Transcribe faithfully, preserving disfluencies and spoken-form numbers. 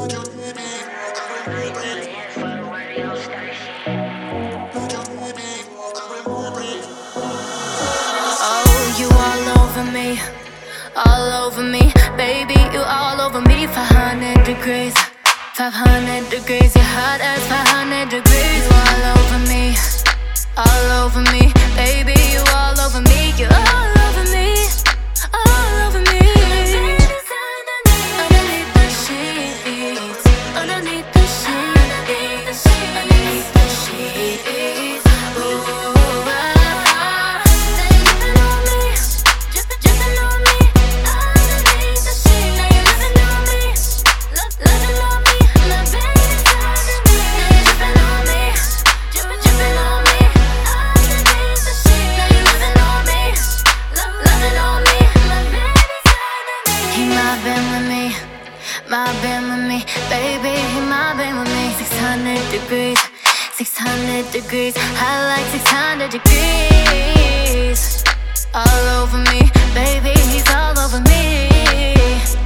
Oh, you all over me, all over me, baby, you all over me. Five hundred degrees, five hundred degrees, you're hot as five hundred degrees. You all over me, all over me, baby, you all over me, you all over me, all over me. Underneath the sheets, underneath the sheets, underneath the sheets. Ooh, ah, now you're dripping on me, dripping, dripping on me. Underneath the sheets, now you're loving on me, love, loving on me. My baby's under me. Now you're dripping on me, dripping, dripping on me. Underneath the sheets, now you're loving on me, love, loving on me. My baby's under me. He might been with me, might been with me, baby. He might been with me. Six hundred degrees, six hundred degrees, hot like six hundred degrees. All over me, baby, he's all over me.